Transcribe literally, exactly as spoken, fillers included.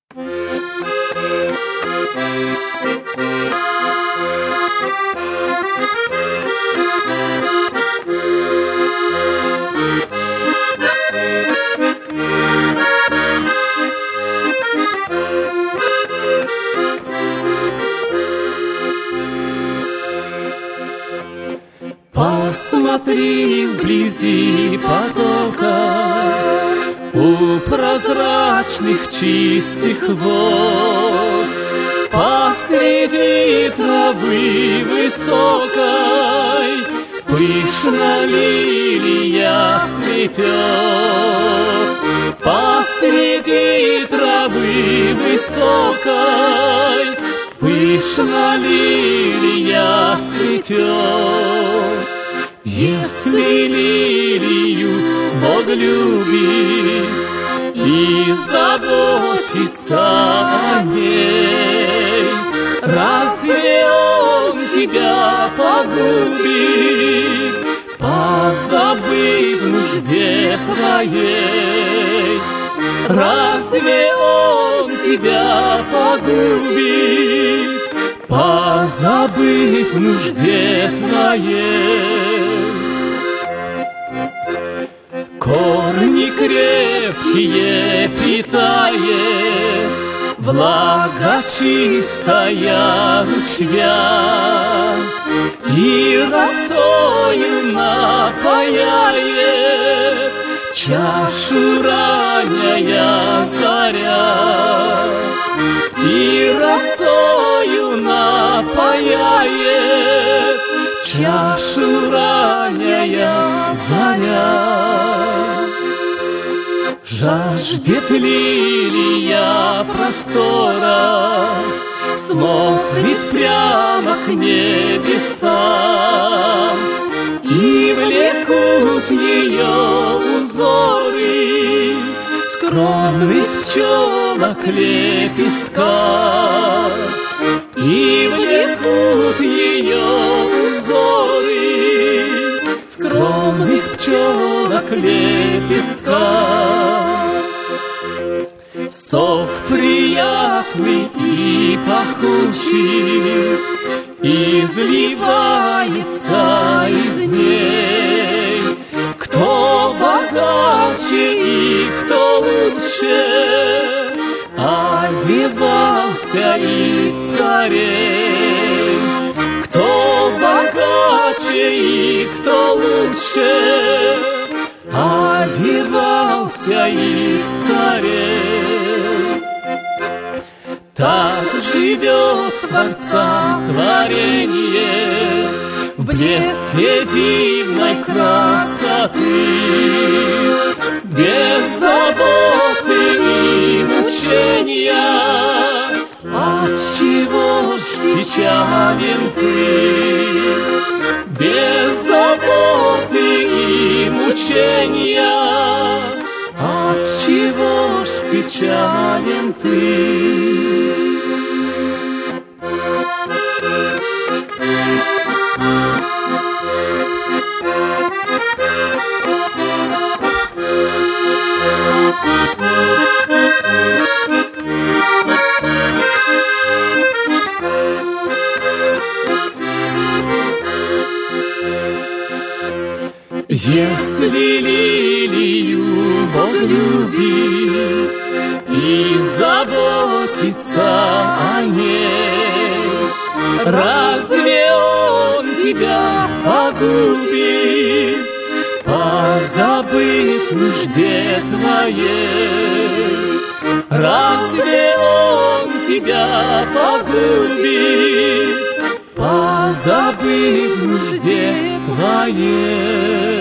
Посмотри вблизи потока, у прозрачных чистых вод, посреди травы высокой пышно лилия цветет. Посреди травы высокой пышно лилия цветет. Если лилию Бог любит и заботится о ней, разве Он тебя погубит, позабыв нужде твоей? Разве Он тебя погубит, позабыв нужде твоей? Корни крепкие питает влага чистая ручья, и росою напояет чашу ранняя заря, и росою напояет чашу ранняя заря. Жаждет лилия простора, смотрит прямо к небесам, и влекут ее узоры скромных пчелок лепестка, и влекут ее узоры скромных пчелок лепестка. Сок приятный и пахучий изливается из ней. Кто богаче и кто лучше одевался из царей? Кто богаче и кто лучше одевался из царей? Так живет Творца творение в блеске дивной красоты, без заботы и мучения. Отчего ж печален ты? Без заботы и мучения. Отчего ж печален ты? Если лилию Бог любит и заботится о ней, разве Он тебя погубит, позабыв нужде твоей? Разве Он тебя погубит, позабыв нужде твоей?